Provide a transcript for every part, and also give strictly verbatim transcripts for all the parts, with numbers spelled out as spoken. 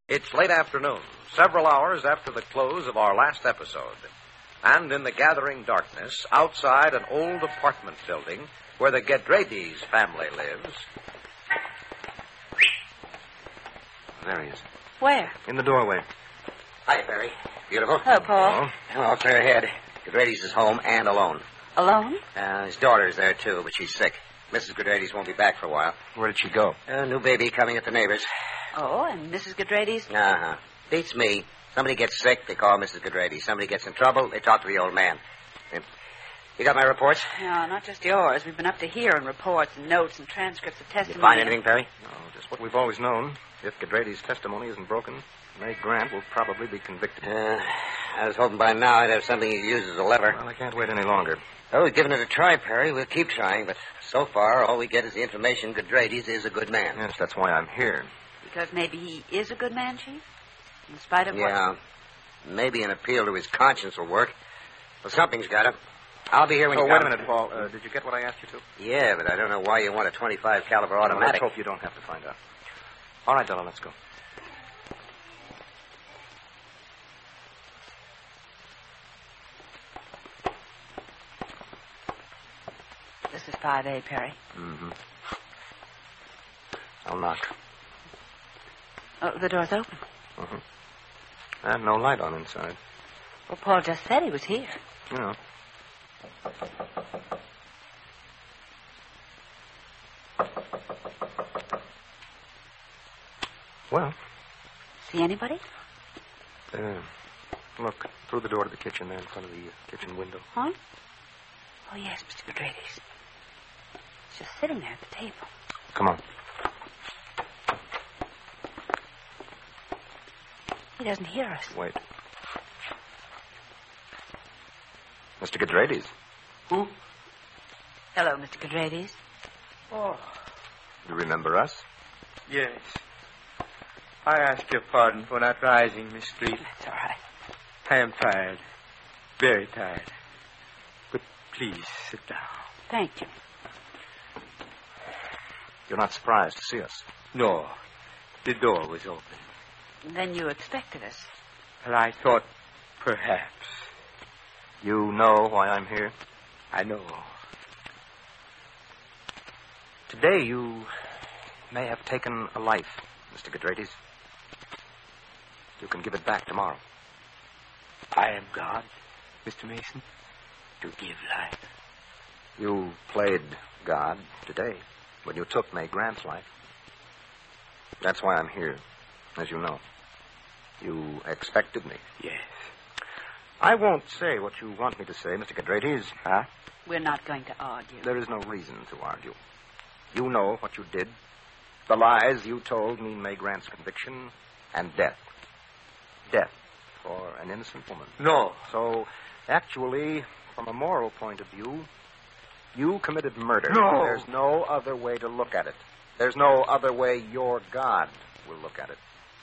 It's late afternoon, several hours after the close of our last episode. And in the gathering darkness, outside an old apartment building where the Gedraides family lives... There he is. Where? In the doorway. Hi, Perry. Beautiful. Hello, Paul. Hello, clear ahead. Gedraides is home and alone. Alone? Uh, his daughter's there, too, but she's sick. Missus Gedraides won't be back for a while. Where did she go? A new baby coming at the neighbor's. Oh, and Missus Gedraides? Uh-huh. Beats me. Somebody gets sick, they call Missus Gedraides. Somebody gets in trouble, they talk to the old man. You got my reports? No, not just yours. We've been up to here in reports and notes and transcripts of testimony. You find anything, Perry? No, just what we've always known. If Gedraides' testimony isn't broken, May Grant will probably be convicted. Uh, I was hoping by now I'd have something you could use as a lever. Well, I can't wait any longer. Oh, we've given it a try, Perry. We'll keep trying, but so far, all we get is the information Gedraides is a good man. Yes, that's why I'm here. Because maybe he is a good man, Chief? In spite of Yeah. what... Maybe an appeal to his conscience will work. Well, something's got to. I'll be here when oh, you wait come. a minute, Paul. Uh, did you get what I asked you to? Yeah, but I don't know why you want a twenty-five caliber Well, automatic. let's hope you don't have to find out. All right, Della, let's go. This is five A, Perry. Mm-hmm. I'll knock. Oh, the door's open. Mm-hmm. And no light on inside. Well, Paul just said he was here. You know. Well. See anybody? Uh, look, through the door to the kitchen there in front of the uh, kitchen window. Huh? Oh, yes, Mister Gedraides. He's just sitting there at the table. Come on. He doesn't hear us. Wait. Mister Gedraides. Who? Hello, Mister Gedraides. Oh, You remember us? yes. I ask your pardon for not rising, Miss Street. That's all right. I am tired. Very tired. But please sit down. Thank you. You're not surprised to see us. No, the door was open. Then you expected us. Well, I thought perhaps. You know why I'm here? I know. Today you may have taken a life, Mister Gedraides. You can give it back tomorrow. I am God, Mister Mason, to give life. You played God today when you took May Grant's life. That's why I'm here, as you know. You expected me. Yes. I won't say what you want me to say, Mister Gedraides. Huh? We're not going to argue. There is no reason to argue. You know what you did. The lies you told mean May Grant's conviction and death. Death for an innocent woman. No. So, actually, from a moral point of view, you committed murder. No. There's no other way to look at it. There's no other way your God will look at it.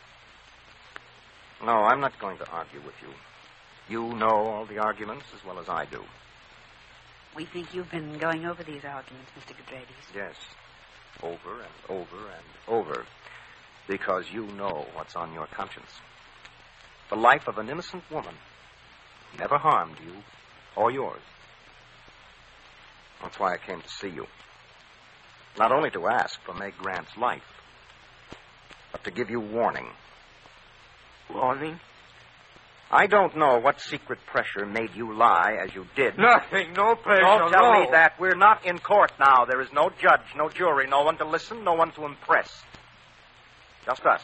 No, I'm not going to argue with you. You know all the arguments as well as I do. We think you've been going over these arguments, Mister Gedraides. Yes. Over and over and over. Because you know what's on your conscience. The life of an innocent woman never harmed you or yours. That's why I came to see you. Not only to ask for May Grant's life, but to give you warning. Warning? I don't know what secret pressure made you lie as you did. Nothing. No pressure. Don't tell no. me that. We're not in court now. There is no judge, no jury, no one to listen, no one to impress. Just us.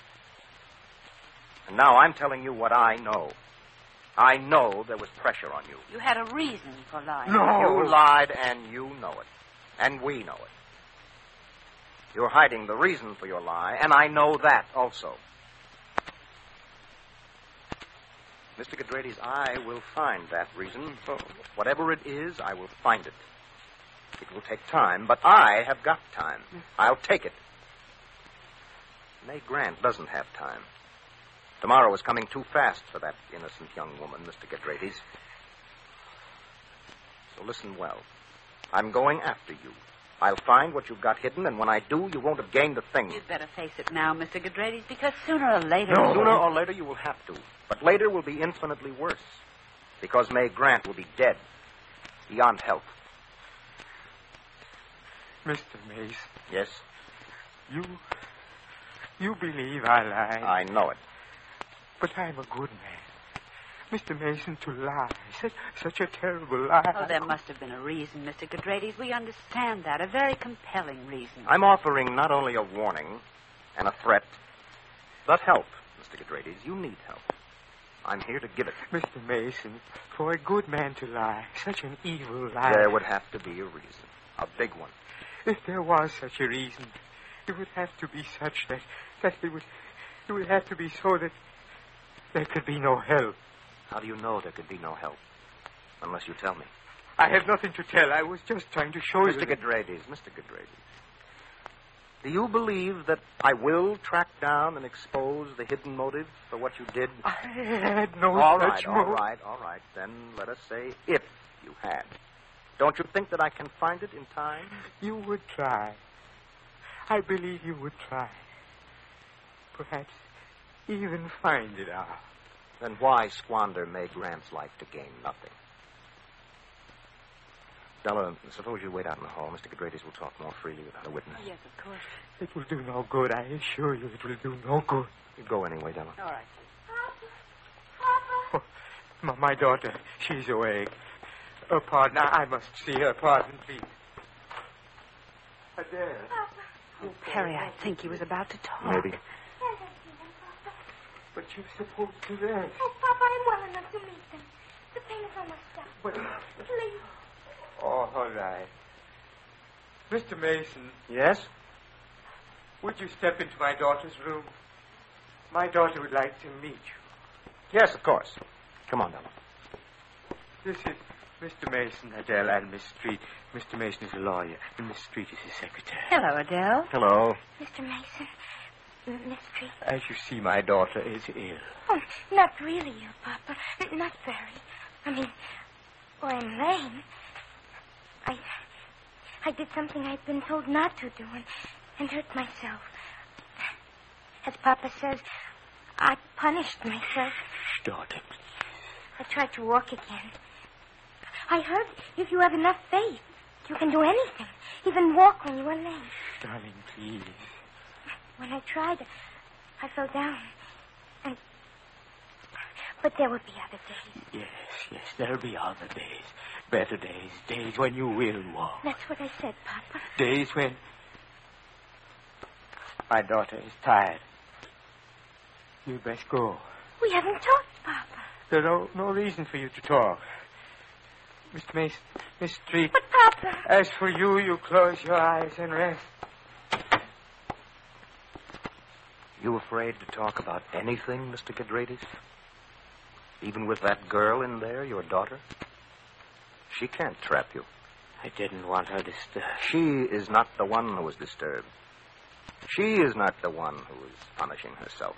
And now I'm telling you what I know. I know there was pressure on you. You had a reason for lying. No. You lied, and you know it. And we know it. You're hiding the reason for your lie, and I know that also. Mister Gedraides, I will find that reason. Whatever it is, I will find it. It will take time, but I have got time. I'll take it. May Grant doesn't have time. Tomorrow is coming too fast for that innocent young woman, Mister Gedraides. So listen well. I'm going after you. I'll find what you've got hidden, and when I do, you won't have gained a thing. You'd better face it now, Mister Gedrades, because sooner or later... No. Sooner or later, you will have to. But later will be infinitely worse. Because May Grant will be dead. Beyond help. Mister Mason. Yes? You... You believe I lied. I know it. But I'm a good man. Mister Mason, to lie. Such, such a terrible lie. Oh, there must have been a reason, Mister Gedrades. We understand that. A very compelling reason. I'm offering not only a warning and a threat, but help, Mister Gedrades. You need help. I'm here to give it. Mister Mason, for a good man to lie, such an evil lie. There would have to be a reason. A big one. If there was such a reason, it would have to be such that, that it would, it would have to be so that there could be no help. How do you know there could be no help? Unless you tell me. I have nothing to tell. I was just trying to show Mister you... Mister Gedrades, Mister Gedrades. Do you believe that I will track down and expose the hidden motive for what you did? I had no all such right, all motive. right, all right. Then let us say if you had. Don't you think that I can find it in time? You would try. I believe you would try. Perhaps even find it out. Then why squander May Grant's life to gain nothing? Della, suppose you wait out in the hall. Mister Gedrades will talk more freely without a witness. Yes, of course. It will do no good. I assure you it will do no good. You go anyway, Della. All right. Oh, my, my daughter, she's awake. Oh, pardon. I, I must see her. Pardon, please. Adele. Oh, Perry, I think he was about to talk. Maybe. But you're supposed to rest. Oh, Papa, I'm well enough to meet them. The pain is almost done. But... Please. Oh, all right. Mister Mason. Yes? Would you step into my daughter's room? My daughter would like to meet you. Yes, of course. Come on, Della. This is Mister Mason, Adele, and Miss Street. Mister Mason is a lawyer, and Miss Street is his secretary. Hello, Adele. Hello. Mister Mason, Miss Street. As you see, my daughter is ill. Oh, not really ill, Papa. Not very. I mean, oh, I'm lame. I, I did something I'd been told not to do and, and hurt myself. As Papa says, I punished myself. Daughter. I tried to walk again. I heard if you have enough faith, you can do anything, even walk when you are lame. Darling, please. When I tried, I fell down. And... But there will be other days. Yes, yes, there'll be other days. Better days. Days when you will walk. That's what I said, Papa. Days when... My daughter is tired. You'd best go. We haven't talked, Papa. There's no, no reason for you to talk. Mister Mason, Miss Street. But, Papa... As for you, you close your eyes and rest. You afraid to talk about anything, Mister Gedrades? Even with that girl in there, your daughter? She can't trap you. I didn't want her disturbed. She is not the one who was disturbed. She is not the one who is punishing herself.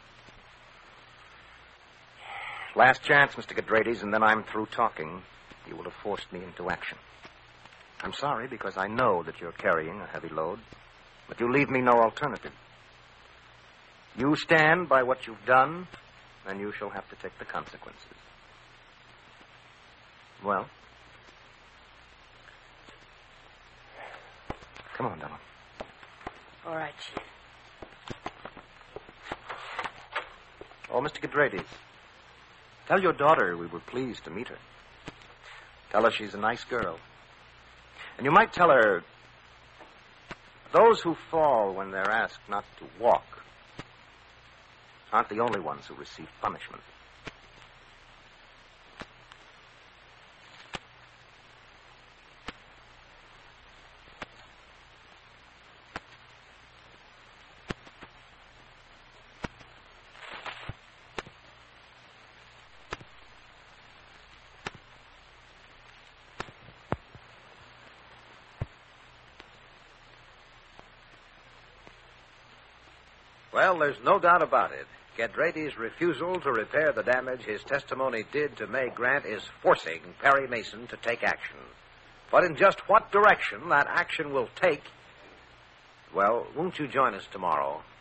Last chance, Mister Gedrades, and then I'm through talking. You will have forced me into action. I'm sorry because I know that you're carrying a heavy load, but you leave me no alternative. You stand by what you've done, and you shall have to take the consequences. Well? Come on, Della. All right, Chief. Oh, Mister Gedrades, tell your daughter we were pleased to meet her. Tell her she's a nice girl. And you might tell her, those who fall when they're asked not to walk aren't the only ones who receive punishment. Well, there's no doubt about it. Gedrades' refusal to repair the damage his testimony did to May Grant is forcing Perry Mason to take action. But in just what direction that action will take, well, won't you join us tomorrow